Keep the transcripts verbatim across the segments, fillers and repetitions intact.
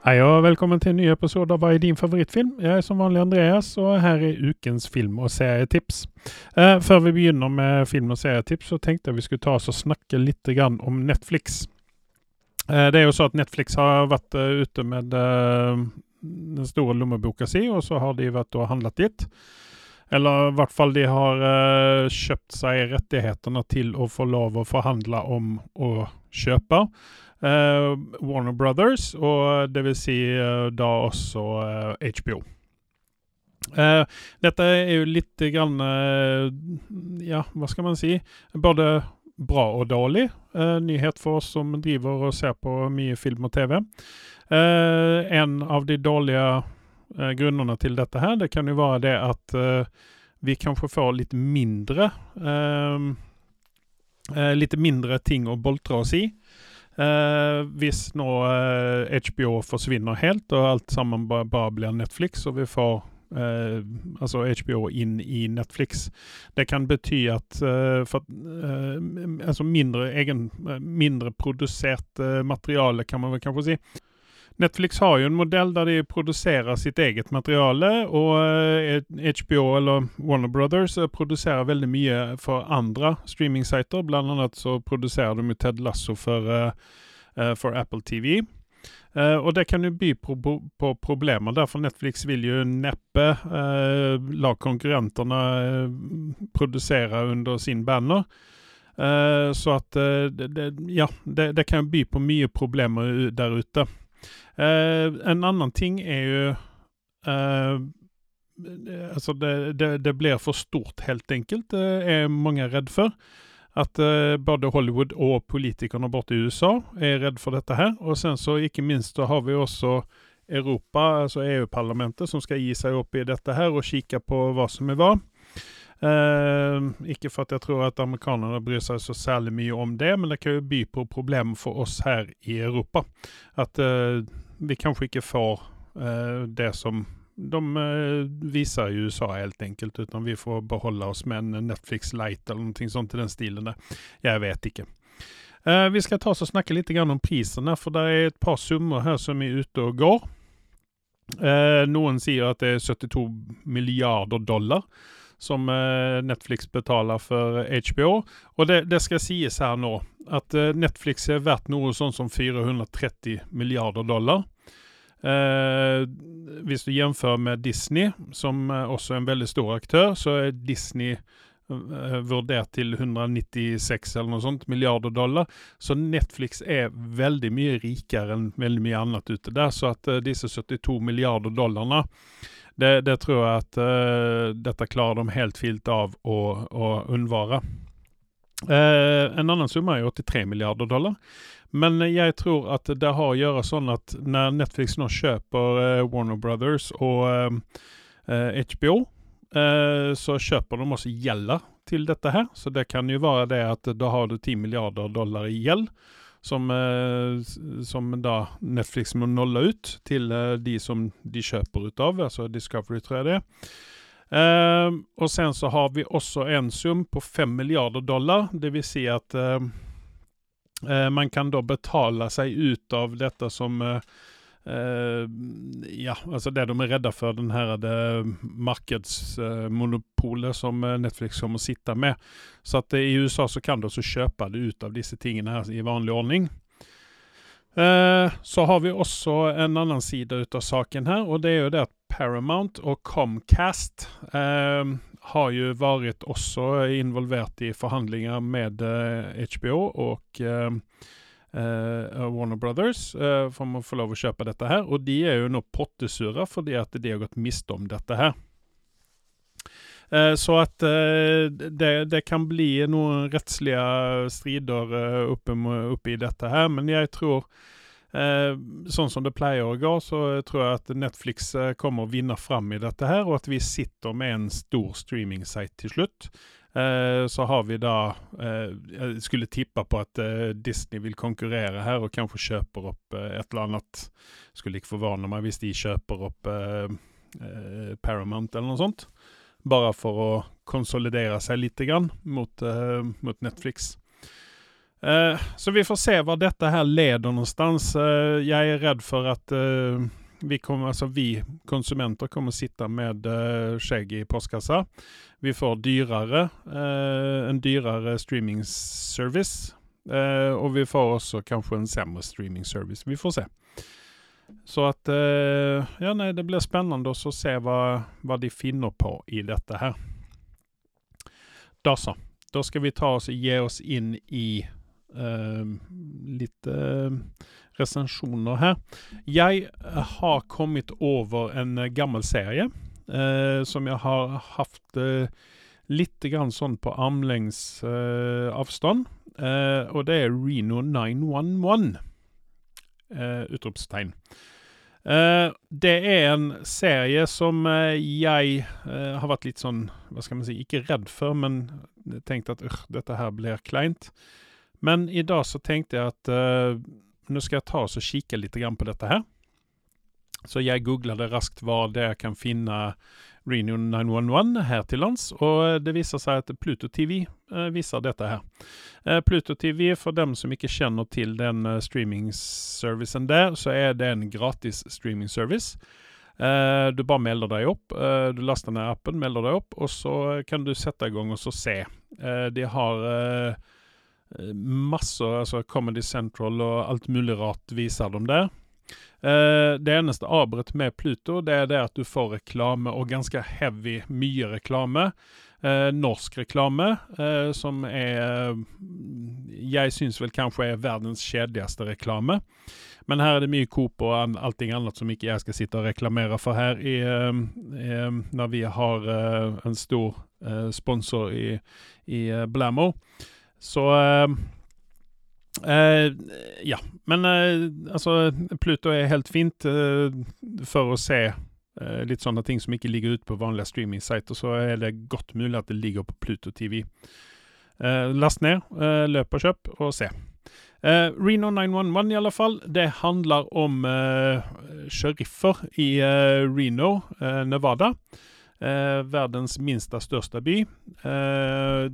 Hei og velkommen til en ny episode av Hva er din favorittfilm? Jeg er som vanlig Andreas, og her er ukens film- og serietips. Eh, før vi begynner med film- og serietips, så tenkte jeg vi skulle ta oss og snakke litt grann om Netflix. Eh, det er jo så at Netflix har vært uh, ute med uh, den store lommeboka si, og så har de vært og handlet litt. Eller i hvert fall de har uh, kjøpt seg rettighetene til å få lov å forhandle om å kjøpe. Uh, Warner Brothers, og det vil si uh, da også uh, H B O. Uh, dette er jo litt grann, uh, ja, hva skal man si, både bra og dårlig. Uh, nyhet for oss som driver og ser på mye film og TV. Uh, en av de dårlige uh, grunnene til dette her, det kan jo være det at uh, vi kanskje får litt mindre, uh, uh, litt mindre ting å boltre oss i. Uh, hvis nå uh, H B O forsvinner helt, og alt sammen bare, bare blir Netflix, og vi får uh, altså H B O inn i Netflix, det kan bety at uh, for, uh, altså mindre, egen, mindre produsert uh, materiale, kan man vel kanskje si. Netflix har jo en modell der de produserer sitt eget materiale, og uh, H B O eller Warner Brothers uh, produserer veldig mye for andre streaming-sider. Blant annet så produserer de jo Ted Lasso for, uh, uh, for Apple T V. Uh, og det kan jo by på, på problemer. Derfor Netflix vil jo neppe uh, la konkurrenterne uh, produsere under sin banner. Uh, så at uh, det, det, ja, det, det kan by på mye problemer der ute. Uh, en annen ting er jo uh, altså det, det, det blir for stort helt enkelt, det er mange redd for at uh, både Hollywood og politikerne borte i U S A er redd for dette her, og sen så ikke minst så har vi også Europa, altså E U-parlamentet som skal gi seg opp i dette her og kikke på hva som er hva. Uh, ikke for at jeg tror at amerikanerne bryr seg så særlig mye om det, men det kan jo by på problemer for oss her i Europa. At uh, vi kanskje ikke får uh, det som de uh, viser i U S A helt enkelt, utan vi får beholde oss med en Netflix Lite eller noe sånt til den stilen der. Jeg vet ikke. Uh, vi skal ta oss og snakke litt grann om prisene, for det er et par summer her som er ute og går. Uh, noen sier at det er syttito milliarder dollar som uh, Netflix betaler for H B O, og det, det skal sies her nå at uh, Netflix er verdt noe sånn som fyrahundratretti milliarder dollar. Uh, hvis du jämför med Disney, som uh, også er en veldig stor aktør, så er Disney uh, vurdert til hundranittiseks eller noe sånt milliarder dollar, så Netflix er veldig mye rikere enn veldig mye annet ute der, så at uh, disse syttito milliarder dollarna Det, det tror jeg at uh, dette klarer de helt fint av å, å unnvare. Uh, en annen summa er åttitre milliarder dollar. Men jeg tror at det har å gjøre sånn at når Netflix nå kjøper uh, Warner Brothers og uh, uh, H B O, uh, så kjøper de også gjelder til dette her. Så det kan jo være det at da har du ti milliarder dollar i gjeld, som, eh, som da Netflix må nolle ut til eh, de som de kjøper ut av, altså Discovery tror jeg det. Eh, og sen så har vi også en sum på fem milliarder dollar, det vil si at eh, eh, man kan da betale seg ut av dette som eh, Uh, ja, altså det de er redda for, den her det markedsmonopolet uh, som Netflix kommer sitte med. Så at uh, i U S A så kan du også kjøpe det ut av disse tingene her i vanlig ordning. Uh, så har vi også en annen side ut av saken her, og det er jo det at Paramount og Comcast uh, har jo vært også involvert i forhandlinger med uh, H B O og uh, Uh, Warner Brothers uh, for å få lov å kjøpe dette her, og de er jo nå pottesure fordi at de har gått miste om dette her. Uh, så at uh, det, det kan bli noen rettslige strider uh, oppe, oppe i dette her, men jeg tror uh, sånn som det pleier å gå, så tror jeg at Netflix uh, kommer å vinne fram i dette her, og at vi sitter med en stor streaming-site til slutt. Uh, så har vi da, uh, jeg skulle tippa på at uh, Disney vil konkurrere her og kanskje kjøper opp uh, et eller annet, skulle ikke forvarne meg hvis de kjøper opp uh, uh, Paramount eller noe sånt, bare for å konsolidere seg litt grann mot, uh, mot Netflix. Eh, så vi får se vad detta här leder någonstans. Eh, jag är rädd för att eh, vi kommer, alltså vi konsumenter kommer sitta med eh, skägg i postkassa. Vi får dyrare, eh, en dyrare streaming service. Eh, och vi får också kanske en sämre streaming service. Vi får se. Så att, eh, ja nej, det blir spännande att se vad, vad de finner på i detta här. Då så. Då ska vi ta oss och ge oss in i eh, lite eh, recensioner här. Jag har kommit över en eh, gammal serie eh, som jag har haft eh, lite grann sån på armlängds eh, avstånd. Eh, och det är Reno nio ett ett. Uh, utropstegn. Uh, det är en serie som uh, jag uh, har varit lite sån, vad ska man säga, inte rädd för, men tänkte att uh, detta här blir kleint. Men idag så tänkte jag att uh, nu ska jag ta oss och kika lite grann på detta här. Så jag googlade raskt var det jag kan finna Reno nio ett ett här till lands, och det visar sig att Pluto T V eh, visar detta här. Eh, Pluto T V, för dem som inte känner till den eh, streaming-servicen där, så är det en gratis streaming-service. Eh, du bara melder dig upp, eh, du lastar ner appen, melder dig upp, och så kan du sätta igång och så se. Eh, de har eh, massor, alltså Comedy Central och allt möjligt rart visar de där. Uh, det eneste avbrott med Pluto, det är det att du får reklame, och ganska heavy, mye reklame. Uh, norsk reklame, uh, som är, uh, jag syns väl kanske är världens kedligaste reklame. Men här är det mycket Coop och an- allting annat som inte jag ska sitta och reklamera för här i, uh, uh, när vi har uh, en stor uh, sponsor i, i uh, Blammo. Så uh, Uh, ja, men uh, alltså Pluto är helt fint uh, för att se uh, lite sådana ting som inte ligger ut på vanliga streaming-sajter, så är det gott möjligt att det ligger på Pluto T V. Uh, last ner, uh, löp och köp och se. Uh, Reno nio ett ett i alla fall, det handlar om uh, sheriffer i uh, Reno, uh, Nevada. Uh, världens minsta största by. Uh,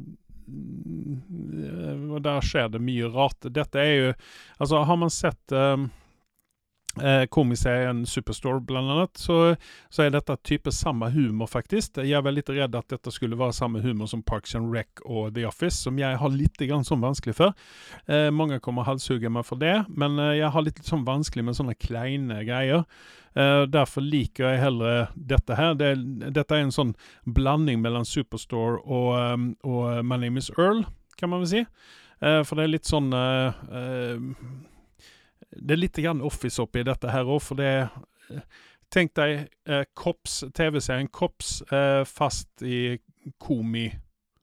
och där sker det mycket rart. Detta är ju, alltså har man sett um, eh, komiserien Superstore bland annat, så, så är detta typ samma humor faktiskt. Jag är väl lite rädd att detta skulle vara samma humor som Parks and Rec och The Office, som jag har lite grann som vansklig för. Eh, många kommer halshugga mig för det, men eh, jag har lite som vansklig med sådana kleina grejer. Uh, därför liker jag hellre detta här. Det, detta är en sån blandning mellan Superstore och, um, och My Name is Earl, kan man väl säga. Uh, för det är lite sån uh, uh, det är lite grann Office upp i detta här, och för det uh, tänk dig uh, Cops, tv-serien Cops, uh, fast i komi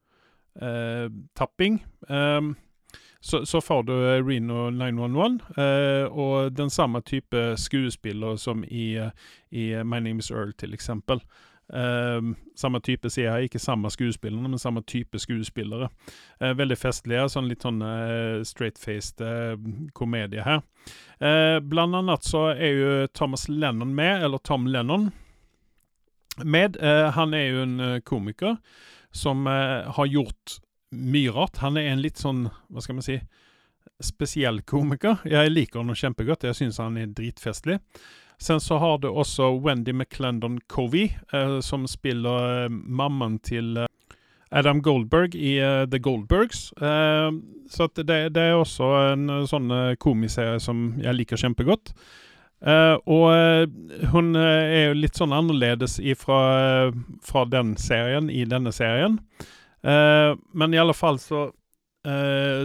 uh, tapping. Um, Så, så får du Reno nio ett ett eh, och den samma typ av skuespillere som i, i My Name is Earl till exempel. Eh, samma typ ser jag, inte samma skuespillere, men samma typ av skuespillere. Eh, väldigt festliga, sån litt sånn eh, straight-faced eh, komedie her. Eh, bland annat så är ju Thomas Lennon med, eller Tom Lennon med. Eh, han är ju en komiker som eh, har gjort mye rart. Han är en litt sånn, vad ska man si, spesiell komiker. Jeg liker honom kjempegodt. Jeg synes han er dritfestlig. Sen så har du også Wendy McClendon Covey, eh, som spiller eh, mamman til eh, Adam Goldberg i eh, The Goldbergs. Eh, så at det, det er også en sånn eh, komiserie som jeg liker kjempegodt. Uh, og uh, hun uh, er jo litt sånn annerledes ifra, uh, fra den serien i denne serien. Uh, men i alla fall så uh,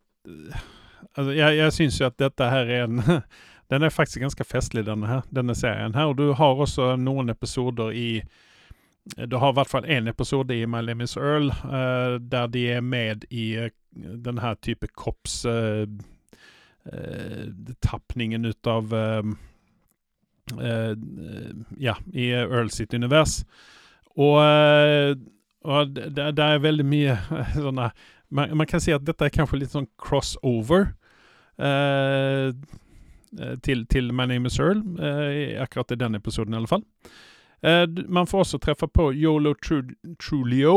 alltså jag, jag syns ju att detta här är en den är faktiskt ganska festlig, den här, denna serien här, och du har också några episoder i du har i hvert fall en episod i My Name is Earl uh, där de är med i uh, den här typen av Cops uh, uh, tappningen utav uh, uh, ja, i Earl sitt univers, och uh, och det, det är väldigt mycket sådana, man, man kan se att detta är kanske lite sån crossover eh, till, till My Name is Earl, eh, akkurat i den episoden i alla fall. Eh, man får också träffa på Yolo Tru- Trulio,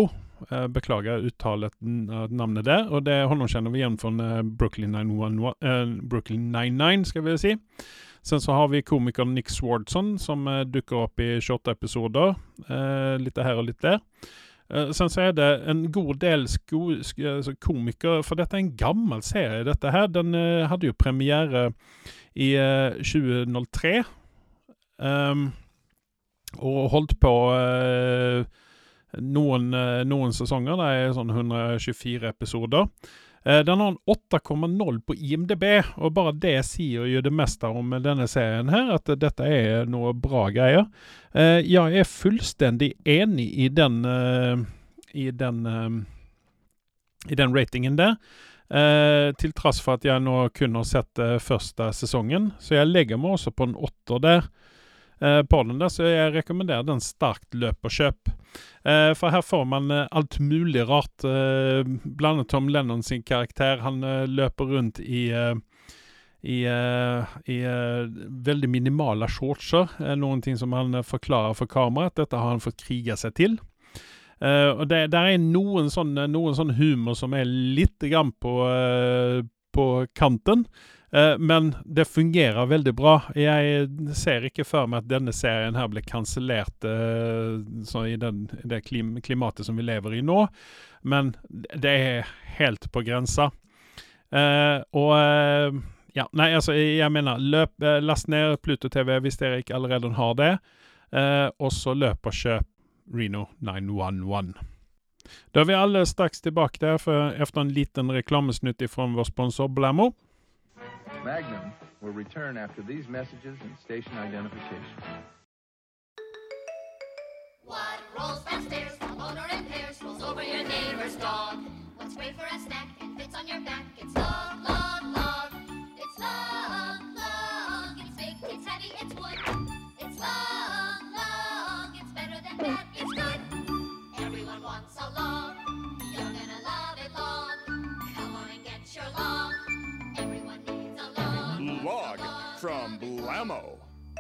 Eh, beklager uttalet namnet der, og det honom känner vi igen från eh, Brooklyn nine-one-one, eh, Brooklyn nine-nine ska vi si. Sen så har vi komikeren Nick Swardson som eh, dukker opp i tjueåtte episoder, eh, lite her og litt der. Eh, sen så er det en god del sko sk altså komiker, for dette er en gammel serie dette her. Den eh, hadde jo premiere i eh, tjue null tre, um, og holdt på eh, noen, eh, noen sesonger. Det er sånn hundre tjuefire episoder. Eh, den har en åtte komma noll på I M D B, og bare det sier jo det meste om denne serien her, at dette er noe bra greier. Eh, jeg er fullstendig enig i den, eh, i den, eh, i den ratingen der, eh, til trass for at jeg nå kun har sett eh, første sesongen, så jeg legger meg også på en åtter der, eh, på den der, så jeg rekommenderer den starkt løp og kjøp. Eh, for her får man eh, alt mulig rart, eh, blant annet Tom Lennon sin karakter. Han eh, løper rundt i, eh, i, eh, i eh, veldig minimale shortser, eh, noen ting som han eh, forklarer for kameraet. Dette har han fått kriga seg til. Eh, og det der er noen sånn, noen sånn humor som er litt grann på, eh, på kanten. Uh, men det fungerer veldig bra. Jeg ser ikke for meg at denne serien her ble kansellert uh, så i, den, i det klim klimatet som vi lever i nå, men det er helt på grensa. Uh, og uh, ja, nei, altså, jeg mener, løp, uh, last ned Pluto T V hvis dere ikke allerede har det, uh, og så løp og kjøp Reno nine one one. Da er vi alle straks tilbake der, for efter en liten reklamesnutt fra vår sponsor Blammo. Magnum will return after these messages and station identification. What rolls downstairs, a motor in pairs, rolls over your neighbor's dog? What's great for a snack and fits on your back? It's long, long, long. It's long, long. It's big, it's heavy, it's wood. It's long, long. It's better than that, it's good. Everyone wants a long. You're gonna love it long. Come on and get your long. Everyone needs a long. Log from Blammo.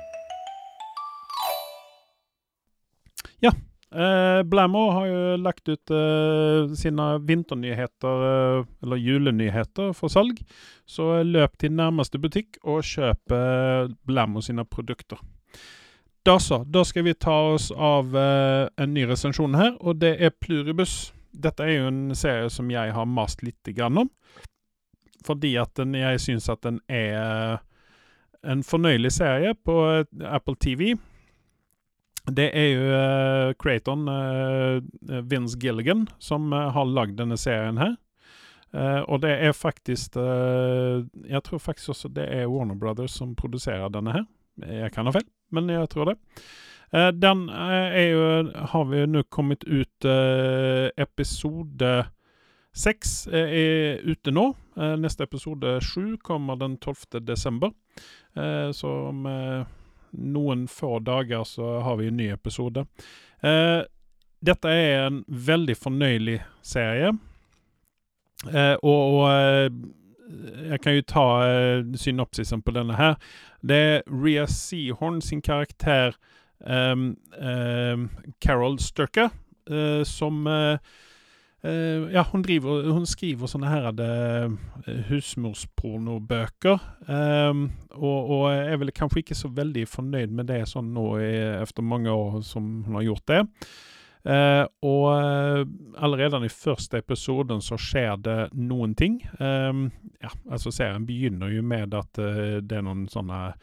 Ja, eh, Blammo har jo lagt ut eh, sine vinternyheter, eh, eller julenyheter for salg. Så løp til nærmeste butikk og kjøp eh, Blammo sine produkter. Da så, da skal vi ta oss av eh, en ny resensjon her, og det er Pluribus. Dette er jo en serie som jeg har mast litt grann om, fordi at den, jeg synes at den er en fornøyelig serie på Apple T V. Det er jo uh, creatoren uh, Vince Gilligan som uh, har lagd denne serien her. Uh, og det er faktisk, uh, jeg tror faktisk også det er Warner Brothers som produserer denne her. Jeg kan ha feil, men jeg tror det. Uh, den uh, er jo, har vi nå kommet ut uh, episode seks er ute nå. Eh, neste episode sju kommer den tolvte desember. Eh, så om eh, noen få dager så har vi en ny episode. Eh, dette er en veldig fornøyelig serie. Eh, og og eh, jeg kan jo ta eh, synopsisen på denne her. Det er Rhea Seehorn sin karakter eh, eh, Carol Sturka eh, som eh, Uh, ja, hun, driver, hun skriver sånne her uh, husmorspornobøker, um, og, og er vel kanskje ikke så veldig fornøyd med det sånn nå i, efter mange år som hun har gjort det. Uh, og uh, allerede i første episoden så skjer det noen ting. Um, ja, altså serien begynner jo med at uh, det er noen sånne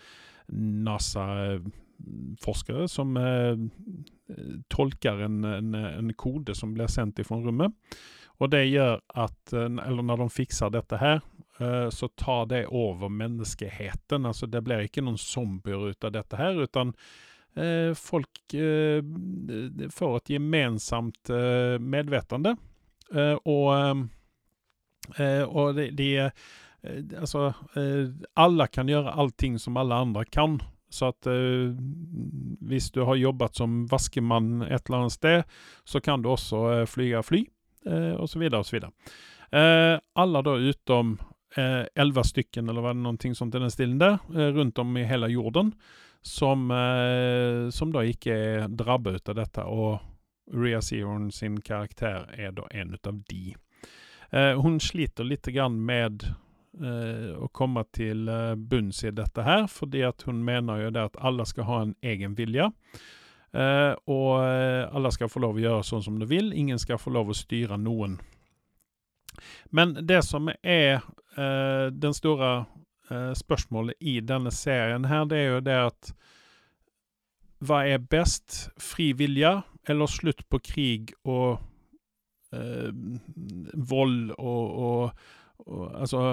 NASA-forskere som uh, tolker en, en, en kode som blir sendt ifrån rummet. Og det gjør at, eller når de fikser dette her, så tar det over menneskeheten. Altså det blir ikke noen zombier ut av dette her, utan eh, folk eh, får et gemensamt eh, medvetande. Eh, og eh, og de, de eh, altså, eh, alle kan gjøre allting som alle andre kan. Så at eh, hvis du har jobbat som vaskemann et eller annet sted, så kan du også eh, flyga fly, eh, og så videre, og så videre. Eh, alla då utom eh, elva stycken, eller var det någonting sånt i den stilen der, eh, rundt om i hele jorden, som, eh, som da ikke er drabbet ut av dette, og Rhea Seehorn sin karaktär är då en utav de. Eh, hon sliter lite grann med eh, att komma till eh, bunds i detta här, för det att hon menar ju det att alla ska ha en egen vilja. Eh, och eh, alla ska få lov att göra så som de vill. Ingen ska få lov att styra någon. Men det som är eh, den stora eh, spörsmålet i denna serien här, det är ju det att vad är bäst? Fri vilja eller slut på krig och eh, våld och, och, och alltså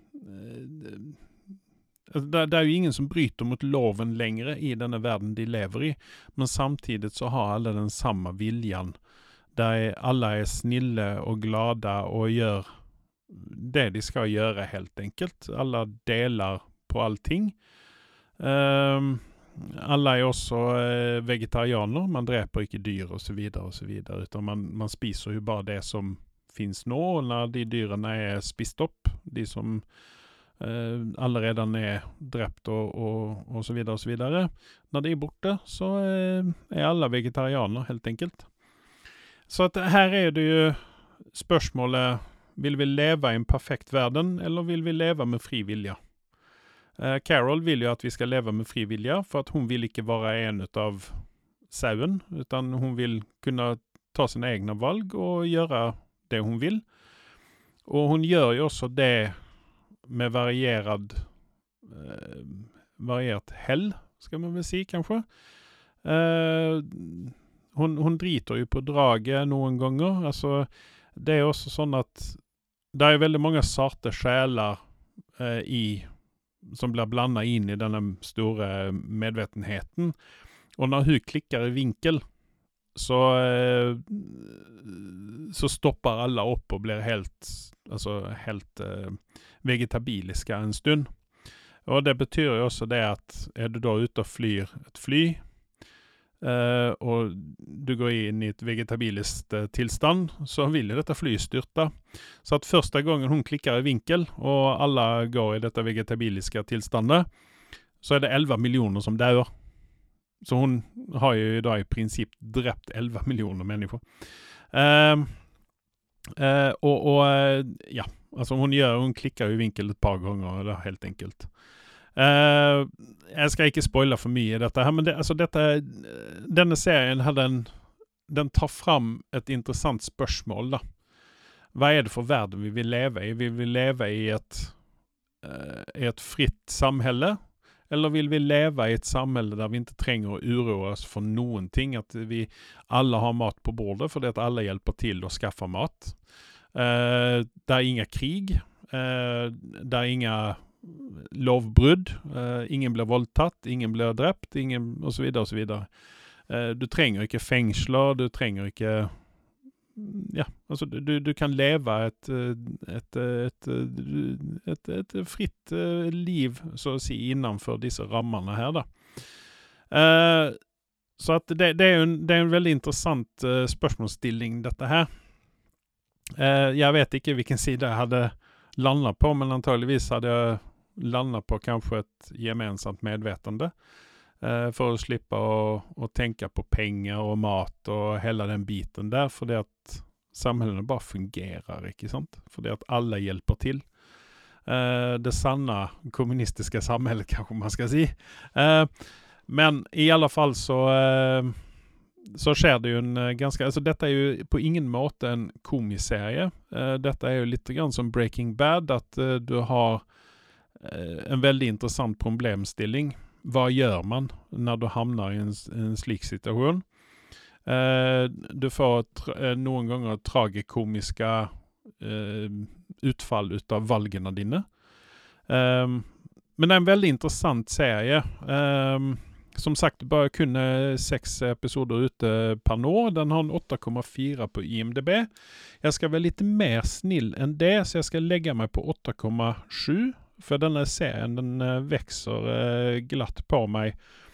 eh, det, det är ju ingen som bryter mot loven längre i denna världen de lever i, men samtidigt så har alla den samma viljan där alla är snille och glada och gör det de ska göra helt enkelt. Alla delar på allting. Um, alla är också eh, vegetarianer, man dräper inte dyr och så vidare och så vidare, utan man, man spiser ju bara det som finns nå, och när de dyrena är spist upp, de som eh, alla redan är dräpt och, och, och så vidare och så vidare, när de är borta så eh, är alla vegetarianer helt enkelt. Så att här är det ju spörsmålet, vill vi leva i en perfekt världen eller vill vi leva med fri vilja? Uh, Carol vill ju att vi ska leva med fri vilja, för att hon vill inte vara en av sauen, utan hon vill kunna ta sina egna valg och göra det hon vill. Och hon gör ju också det med varierad uh, varierat hell, ska man väl säga kanske. Uh, hon, hon driter ju på draget någon gånger. Alltså, det är också sånt att det är väldigt många sorter själar uh, i som blir blandat in i den stora medvetenheten. Och när hon klickar i vinkel så, eh, så stoppar alla upp och blir helt, alltså helt eh, vegetabiliska en stund. Och det betyder ju också det att är du då ute och flyr ett fly eh, och du går in i ett vegetabiliskt eh, tillstånd, så vill ju detta fly styrta. Så att första gången hon klickar i vinkel och alla går i detta vegetabiliska tillståndet, så är det elva miljoner som dör. Så hon har ju idag i princip dräpt elva miljoner människor. Uh, uh, och, och uh, ja, alltså hon gör, hon klickar i vinkel ett par gånger där, helt enkelt. Uh, jag ska inte spoila för mycket i detta här, men det, alltså detta, denna serien hade en, den tar fram ett intressant spörsmål då. Vad är det för värld vi vill leva i? Vill vi leva i ett, uh, i ett fritt samhälle? Eller vill vi leva i ett samhälle där vi inte tränger att oroa oss för någonting? Att vi alla har mat på bordet för det att alla hjälper till att skaffa mat. Uh, där är inga krig. Uh, där är inga lovbrud. Uh, ingen blir våldtatt. Ingen blir dräpt. Ingen, och så vidare och så vidare. Uh, du tränger inte fängslar. Du tränger inte... Ja, alltså du, du kan leva ett, ett, ett, ett, ett, ett fritt liv så att säga innanför dessa rammarna här då. Uh, så att det, det, är en, det är en väldigt intressant uh, spörsmålsställning detta här. Uh, jag vet inte vilken sida jag hade landat på, men antagligen hade jag landat på kanske ett gemensamt medvetande. Uh, för att slippa och, och tänka på pengar och mat och hela den biten där, för det att samhällen bara fungerar, inte sant? För det att alla hjälper till. Uh, det sanna kommunistiska samhället kanske man ska säga. Uh, men i alla fall så uh, så sker det ju en uh, ganska, alltså detta är ju på ingen måte en komiserie. Uh, detta är ju lite grann som Breaking Bad, att uh, du har uh, en väldigt intressant problemställning. Vad gör man när du hamnar i en, en slik situation? Uh, du får tra- någon gånger tragikomiska uh, utfall utav valgerna dina. Uh, men det är en väldigt intressant serie. Uh, som sagt, bara kunde sex episoder ute per år. Den har en åtta komma fyra på I M D B. Jag ska vara lite mer snill än det, så jag ska lägga mig på åtta komma sju. För den här serien, den äh, växer äh, glatt på mig.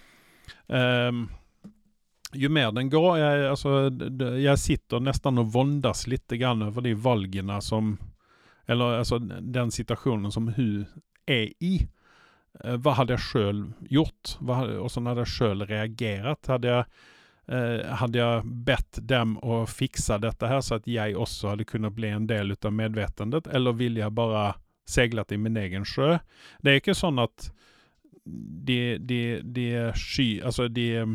Um, ju mer den går, jag, alltså, d- jag sitter nästan och våndas lite grann över de valgerna som, eller alltså den situationen som hur är i. Uh, vad hade jag själv gjort? Vad hade, och så hade jag själv reagerat. Hade jag, eh, hade jag bett dem att fixa detta här så att jag också hade kunnat bli en del utav medvetandet, eller vill jag bara segla i min egen sjö? Det är inte sånn att det, det, det sky, alltså det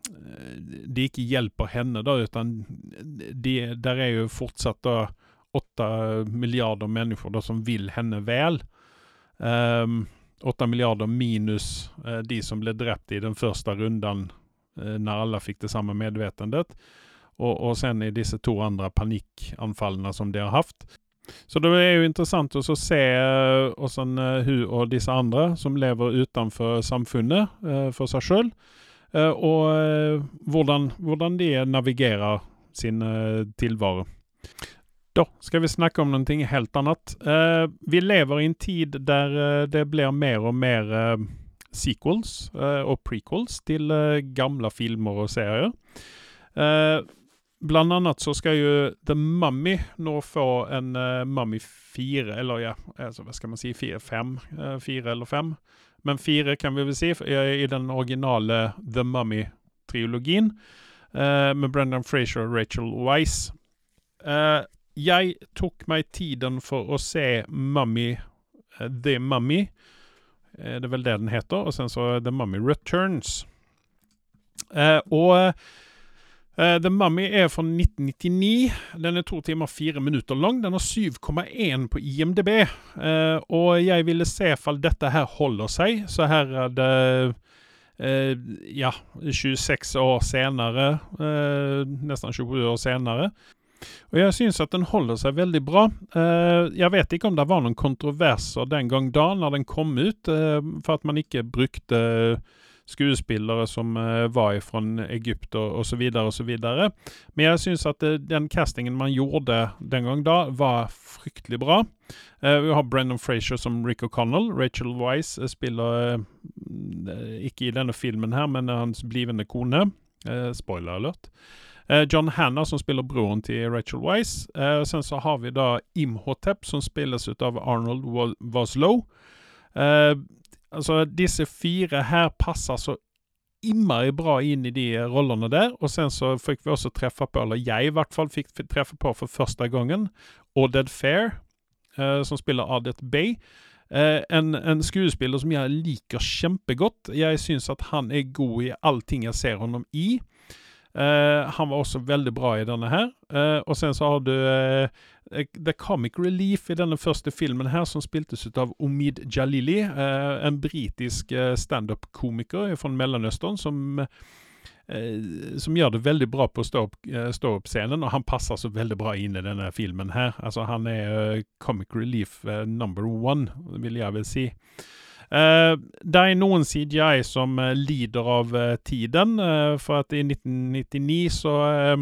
det ikke hjelper henne da, utan det, där är ju fortsatt da åtta miljarder människor då som vill henne väl. Um, åtta miljarder minus uh, de som blev drept i den första rundan uh, när alla fick det samma medvetandet. Och, och sen är dessa två andra panikanfallena som de har haft. Så det är ju intressant att så se uh, och sen uh, hur och dessa andra som lever utanför samfunnet uh, för sig själv. Uh, och uh, hvordan, hvordan de navigerer sin uh, tillvaro. Då ska vi snacka om någonting helt annat. Uh, vi lever i en tid där uh, det blir mer och mer uh, sequels uh, och prequels till uh, gamla filmer och serier. Uh, bland annat så ska ju The Mummy nå få en uh, Mummy fyra, eller ja, alltså vad ska man säga, fyra, fem, uh, fyra eller fem. Men fyra kan vi väl se i den originale The Mummy-trilogin uh, med Brendan Fraser och Rachel Weisz. Uh, jeg tok meg tiden for å se Mummy, uh, The Mummy. Uh, det är väl det den heter. Och sen så The Mummy Returns. Uh, och uh, The Mummy är från nitten nittionio. Den är två timmar fyra minuter lång. Den har sju komma en på I M D B. Uh, och jag ville se ifall detta här håller sig. Så här är det uh, ja, tjugosex år senare. Uh, nästan tjugosju år senare. Och jag syns att den håller sig väldigt bra. Uh, jag vet inte om det var någon kontroverser den gång då när den kom ut. Uh, för att man inte brukte uh, skuespillere som uh, var ifrån Egypt och, och så vidare och så vidare. Men jag syns att uh, den castingen man gjorde den gång då var fryktelig bra. Uh, vi har Brendan Fraser som Rick O'Connell. Rachel Weisz uh, spelar uh, inte i denna filmen här, men hans blivande kone. Uh, spoiler alert. Uh, John Hannah som spelar bron till Rachel Weisz. Uh, sen så har vi då Imhotep som spelas av Arnold Vosloo. Uh, alltså dessa fyra här passar så immer bra in i de rollerna där. Och sen så fick vi också träffa på, eller jag i vart fall fick träffa på för första gången, Oded Fair uh, som spelar Adet Bay. Uh, en, en skuespiller som jag liker kjempegott. Jag syns att han är god i allting jag ser honom i. Uh, han var också väldigt bra i denna här. Uh, och sen så har du uh, The Comic Relief i den första filmen här som spelades av Omid Jalili. Uh, en brittisk uh, stand-up-komiker från Mellanöstern som, uh, som gör det väldigt bra på stå upp, uh, stå upp scenen. Och han passar så väldigt bra in i den här filmen här. Alltså han är uh, Comic Relief uh, number one, vill jag väl säga. Uh, det är någon C G I som uh, lider av uh, tiden uh, för att i nitten nittionio så uh,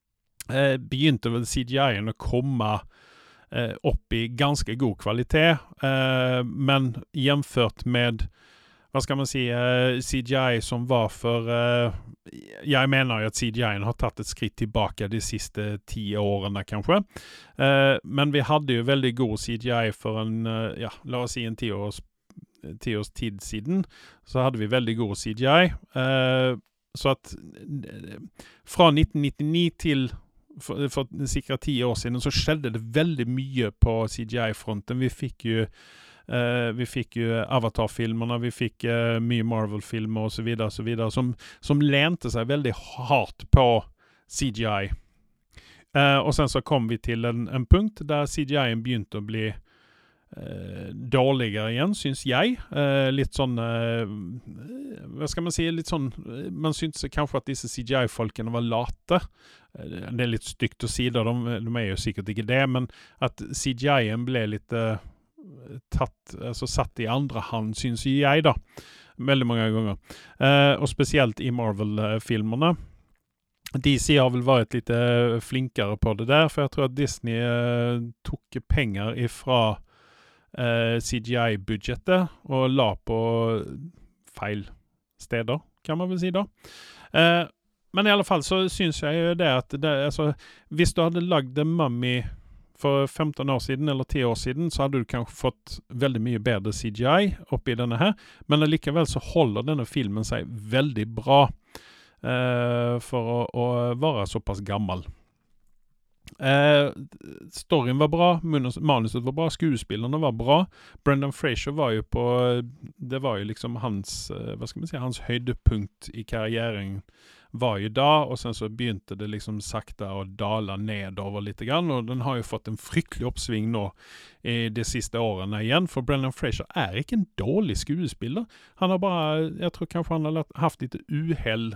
uh, begynte väl C G I att komma uh, upp i ganska god kvalitet uh, men jämfört med vad ska man säga uh, C G I som var för uh, jag menar ju att C G I har tagit ett skritt tillbaka de sista tio åren kanske uh, men vi hade ju väldigt god C G I för en uh, ja, låt oss säga en tio års tio års tid siden så hade vi väldigt god C G I. Uh, så att uh, från nitten nittionio till för, för cirka tio år sedan så skedde det väldigt mycket på C G I-fronten. Vi fick ju uh, vi fick ju Avatar-filmerna, vi fick uh, mycket Marvel-filmer och så vidare så vidare som, som länte sig väldigt hårt på C G I. Uh, och sen så kom vi till en, en punkt där C G I begynte att bli Uh, dåligare igen, syns jag. Uh, lite sån, uh, vad ska man säga, lite sån, uh, man syns kanske att dessa C G I-folken var lata. Uh, det är lite styggt att säga, de, de är ju säkert inte det, men att C G I-en blev lite uh, tatt, alltså satt i andra hand syns ju jag då. Väldigt många gånger. Uh, och speciellt i Marvel-filmerna. D C har väl varit lite flinkare på det där, för jag tror att Disney uh, tog pengar ifrån Uh, C G I-budgetet och la på fel städer kan man väl säga då. Uh, men i alla fall så syns jag ju det att det, alltså, visst du hade lagt The Mummy för femton år sedan eller tio år sedan så hade du kanske fått väldigt mycket bättre C G I upp i denna här. Men likaväl så håller denna filmen sig väldigt bra. eh, for å, å være såpass gammel. Eh, storyen var bra, manus, manuset var bra, skuespillerne var bra. Brendan Fraser var jo på, det var jo liksom hans, eh, hva skal man si, hans høydepunkt i karrieren var jo da, og sen så begynte det liksom sakta å dala nedover litt grann, og den har jo fått en fryktelig oppsving nå i de siste årene igjen, for Brendan Fraser er ikke en dårlig skuespiller. Han har bare, jeg tror kanskje han har haft litt uhell.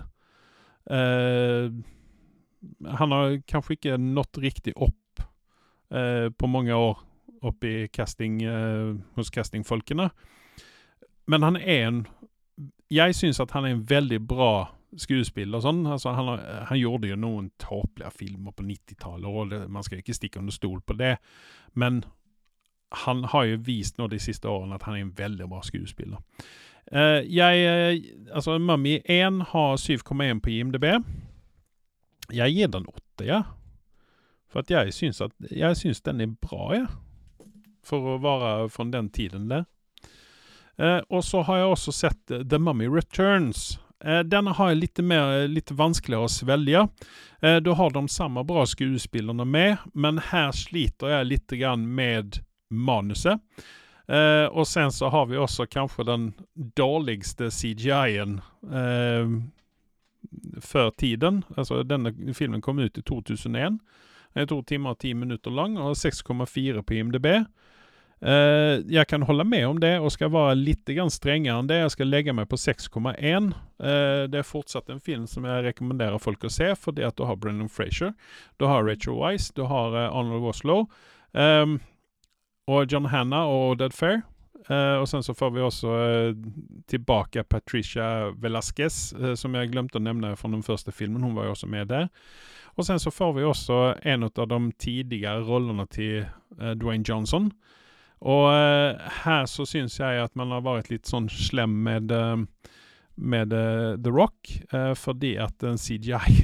Eh, han har kanskje ikke nått riktig opp eh, på mange år opp i casting, eh, hos castingfolkene. Men han er en, jeg synes at han er en veldig bra skuespiller og sånn. Altså, han, har, han gjorde jo noen tåpelige filmer på nittitallet, og det, man skal ikke stikke under stol på det. Men han har jo vist nå de siste årene at han er en veldig bra skuespiller. Uh, jeg, uh, altså, Mummy one har syv komma en på I M D B. Jeg gir den åtte, ja. For at jeg synes at jeg synes den er bra, ja. For å være fra den tiden der. Uh, og så har jeg også sett uh, The Mummy Returns. Uh, denne har jeg litt, mer, litt vanskeligere å svelge. Uh, da har de samme bra skuespillerne med, men her sliter jeg litt grann med manuset. Uh, og sen så har vi også kanskje den dårligste C G I-en uh, før tiden. Altså, denne filmen kom ut i to tusen one. Den er to timer og ti minutter lang, og seks komma fire på I M D B. Uh, jeg kan holde med om det, og skal være litt grann strengere enn det. Jeg skal legge meg på seks komma en. Uh, det er fortsatt en film som jeg rekommenderer folk å se, fordi at du har Brendan Fraser, du har Rachel Weisz, du har uh, Arnold Vosloo, um, og John Hannah og Oded Fehr. Uh, og sen så får vi også uh, tilbake Patricia Velasquez, uh, som jeg glemte å nevne fra den første filmen. Hun var jo også med der. Og sen så får vi også en av de tidligere rollene til uh, Dwayne Johnson. Og uh, her så synes jeg at man har vært litt sånn slem med, uh, med uh, The Rock, uh, fordi at den C G I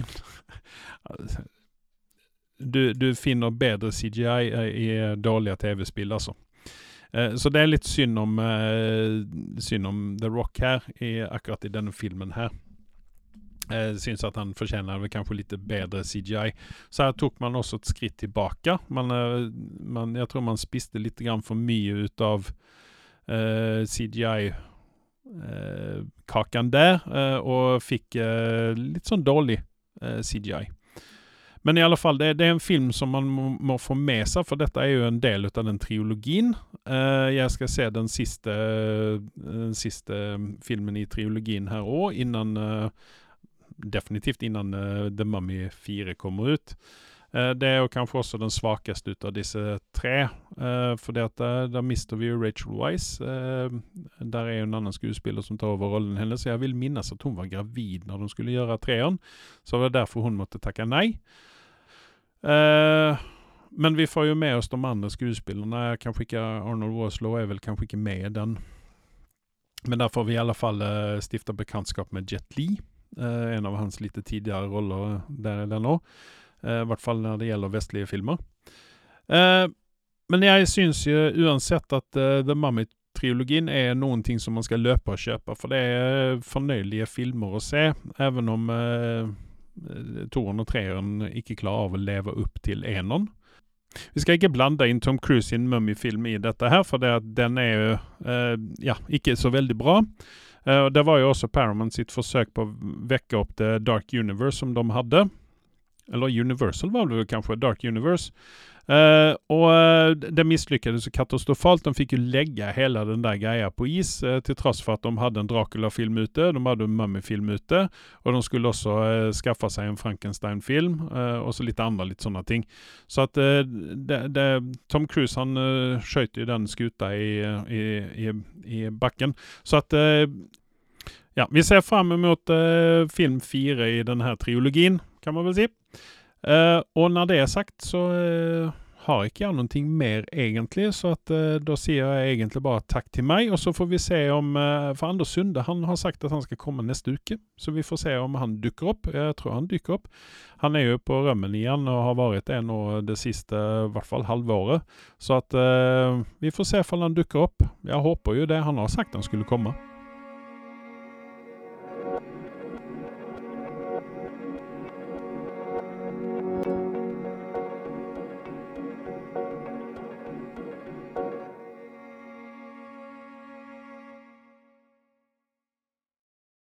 du, du finner bedre C G I uh, i dårlige T V-spill, altså. Uh, så det er litt synd om, uh, synd om The Rock her, i, akkurat i denne filmen her. Jeg synes at han fortjener kanskje litt bedre C G I. Så her tok man også et skritt tilbake. Man, man, jeg tror man spiste litt grann for mye ut av uh, C G I-kaken uh, der, uh, og fikk uh, litt sånn dårlig uh, C G I. Men i alle fall, det, det er en film som man må, må få med seg, for dette er jo en del av den trilogien. Uh, jeg skal se den siste, den siste filmen i trilogien her også, innan... Uh, definitivt innan uh, The Mummy four kommer ut. Uh, det er jo kanskje også den svakeste ut av disse tre, uh, for det at uh, da mister vi jo Rachel Weisz. Uh, der er jo en annen skuespiller som tar over rollen hennes, så jeg vil minnes at hun var gravid når hun skulle gjøre treeren, så det var derfor hun måtte takke nei. Uh, men vi får jo med oss de andre skuespillerne. Kanskje ikke Arnold Vosloo er vel kanskje ikke med i den. Men der får vi i alle fall uh, stifte bekantskap med Jet Li. Uh, en av hans lite tidigere roller der er det nå. Uh, I hvert fall når det gjelder vestlige filmer. Uh, men jeg synes jo uansett at uh, The Mummy-trilogien er noen ting som man skal løpe og kjøpe, for det er fornøyelige filmer å se, even om uh, toeren og treeren ikke klarer av å leve opp til eneren. Vi skal ikke blande inn Tom Cruise sin Mummy-film i dette her, for det at den er jo uh, ja, ikke så veldig bra. Uh, det var jo også Paramount sitt forsøk på å vekke opp det Dark Universe som de hadde. Eller Universal var det kanskje, Dark Universe. Uh, og uh, det mislykkades så katastrofalt. De fikk jo legge hele den der greia på is, uh, til tross for at de hadde en Dracula-film ute, de hadde en Mummy-film ute, og de skulle også uh, skaffe seg en Frankenstein-film, uh, og så litt andre litt sånne ting. Så at uh, det, det, Tom Cruise, han uh, skjøt jo den skuta i, i, i, i bakken. Så at uh, ja, vi ser frem mot uh, film fire i denne trilogien, kan man vel si. Uh, og når det er sagt, så uh, har ikke jeg noen ting mer egentlig, så at, uh, da sier jeg egentlig bare takk til meg, og så får vi se om, uh, for Anders Sunde, han har sagt at han skal komme neste uke, så vi får se om han dukker opp. Jeg tror han dukker opp. Han er jo på rømmen igjen, og har vært det nå det siste, i hvert fall halvåret, så at uh, vi får se om han dukker opp. Jeg håper jo det, han har sagt han skulle komme.